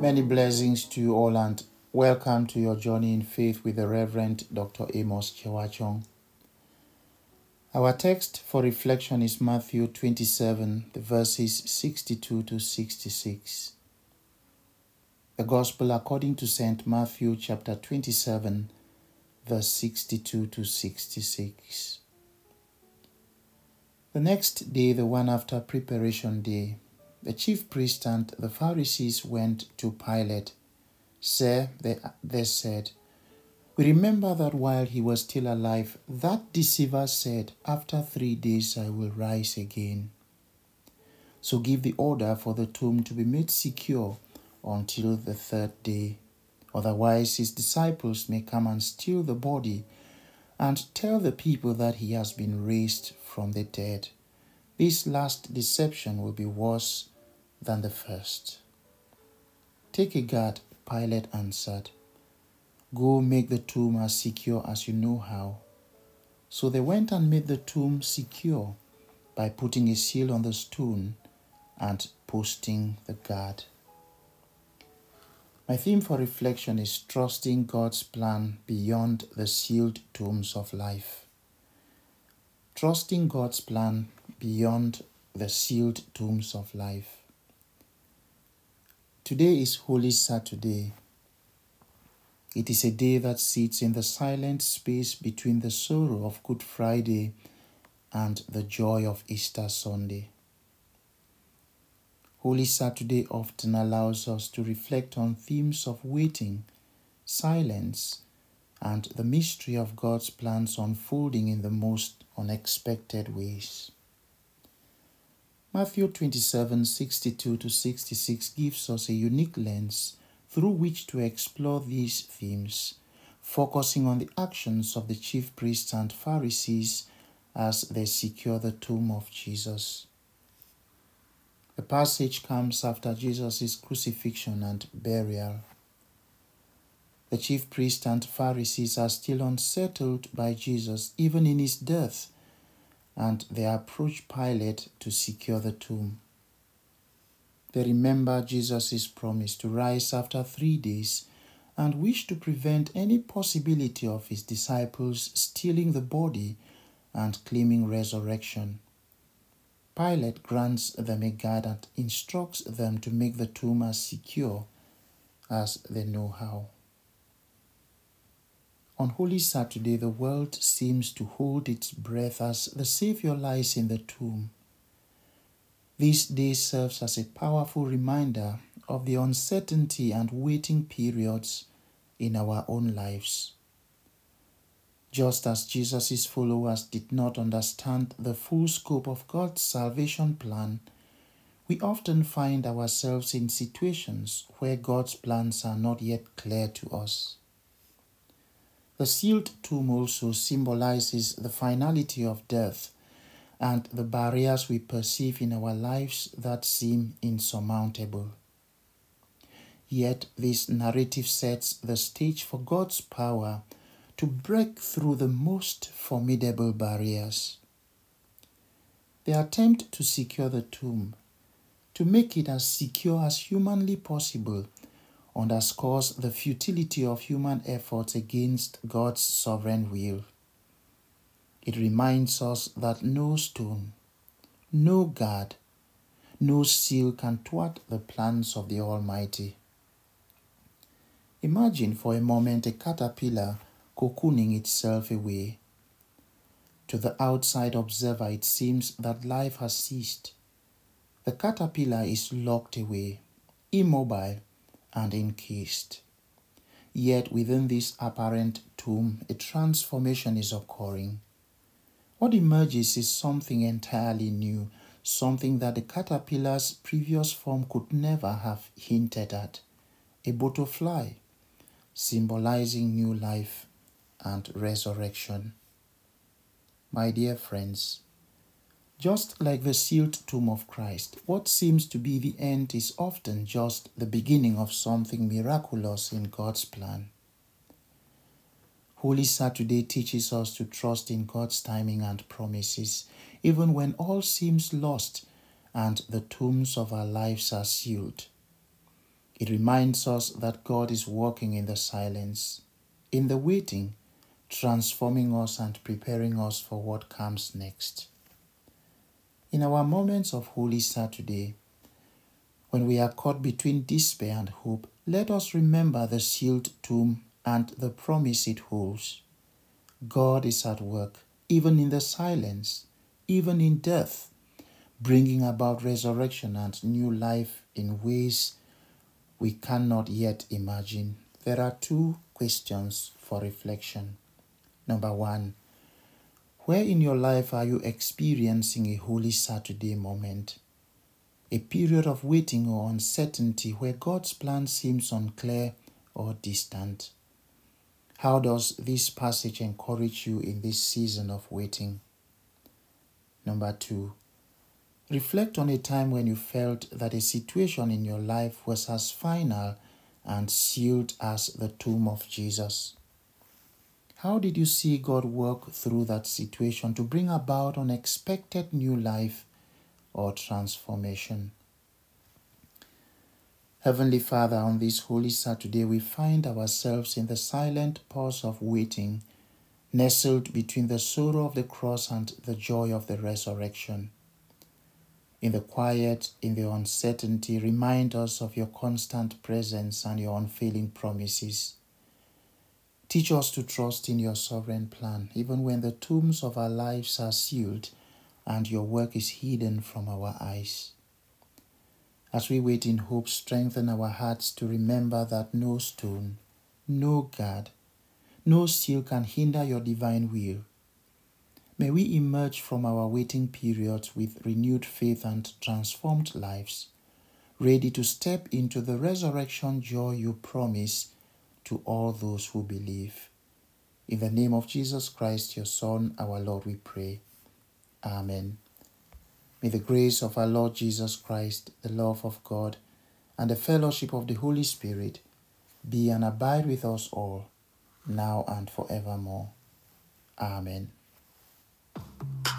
Many blessings to you all and welcome to your journey in faith with the Reverend Dr. Amos Chewachong. Our text for reflection is Matthew 27, the verses 62 to 66. The Gospel according to St. Matthew chapter 27, verse 62 to 66. The next day, the one after preparation day, the chief priests and the Pharisees went to Pilate. Sir, they said, we remember that while he was still alive, that deceiver said, after 3 days I will rise again. So give the order for the tomb to be made secure until the 3rd day. Otherwise his disciples may come and steal the body and tell the people that he has been raised from the dead. This last deception will be worse than the first. Take a guard, Pilate answered. Go make the tomb as secure as you know how. So they went and made the tomb secure by putting a seal on the stone and posting the guard. My theme for reflection is trusting God's plan beyond the sealed tombs of life. Trusting God's plan beyond the sealed tombs of life. Today is Holy Saturday. It is a day that sits in the silent space between the sorrow of Good Friday and the joy of Easter Sunday. Holy Saturday often allows us to reflect on themes of waiting, silence, and the mystery of God's plans unfolding in the most unexpected ways. Matthew 27, 62 to 66 gives us a unique lens through which to explore these themes, focusing on the actions of the chief priests and Pharisees as they secure the tomb of Jesus. The passage comes after Jesus' crucifixion and burial. The chief priests and Pharisees are still unsettled by Jesus even in his death, and they approach Pilate to secure the tomb. They remember Jesus' promise to rise after 3 days and wish to prevent any possibility of his disciples stealing the body and claiming resurrection. Pilate grants them a guard and instructs them to make the tomb as secure as they know how. On Holy Saturday, the world seems to hold its breath as the Savior lies in the tomb. This day serves as a powerful reminder of the uncertainty and waiting periods in our own lives. Just as Jesus' followers did not understand the full scope of God's salvation plan, we often find ourselves in situations where God's plans are not yet clear to us. The sealed tomb also symbolizes the finality of death and the barriers we perceive in our lives that seem insurmountable. Yet this narrative sets the stage for God's power to break through the most formidable barriers. The attempt to secure the tomb, to make it as secure as humanly possible, underscores the futility of human efforts against God's sovereign will. It reminds us that no stone, no guard, no seal can thwart the plans of the Almighty. Imagine for a moment a caterpillar cocooning itself away. To the outside observer, it seems that life has ceased. The caterpillar is locked away, immobile and encased. Yet within this apparent tomb, a transformation is occurring. What emerges is something entirely new, something that the caterpillar's previous form could never have hinted at. A butterfly, symbolizing new life and resurrection. My dear friends, just like the sealed tomb of Christ, what seems to be the end is often just the beginning of something miraculous in God's plan. Holy Saturday teaches us to trust in God's timing and promises, even when all seems lost and the tombs of our lives are sealed. It reminds us that God is working in the silence, in the waiting, transforming us and preparing us for what comes next. In our moments of Holy Saturday, when we are caught between despair and hope, let us remember the sealed tomb and the promise it holds. God is at work, even in the silence, even in death, bringing about resurrection and new life in ways we cannot yet imagine. There are 2 questions for reflection. Number 1, where in your life are you experiencing a Holy Saturday moment? A period of waiting or uncertainty where God's plan seems unclear or distant. How does this passage encourage you in this season of waiting? Number 2, reflect on a time when you felt that a situation in your life was as final and sealed as the tomb of Jesus. How did you see God work through that situation to bring about unexpected new life or transformation? Heavenly Father, on this Holy Saturday, we find ourselves in the silent pause of waiting, nestled between the sorrow of the cross and the joy of the resurrection. In the quiet, in the uncertainty, remind us of your constant presence and your unfailing promises. Teach us to trust in your sovereign plan, even when the tombs of our lives are sealed and your work is hidden from our eyes. As we wait in hope, strengthen our hearts to remember that no stone, no guard, no seal can hinder your divine will. May we emerge from our waiting periods with renewed faith and transformed lives, ready to step into the resurrection joy you promise to all those who believe. In the name of Jesus Christ, your Son, our Lord, we pray. Amen. May the grace of our Lord Jesus Christ, the love of God, and the fellowship of the Holy Spirit be and abide with us all, now and forevermore. Amen.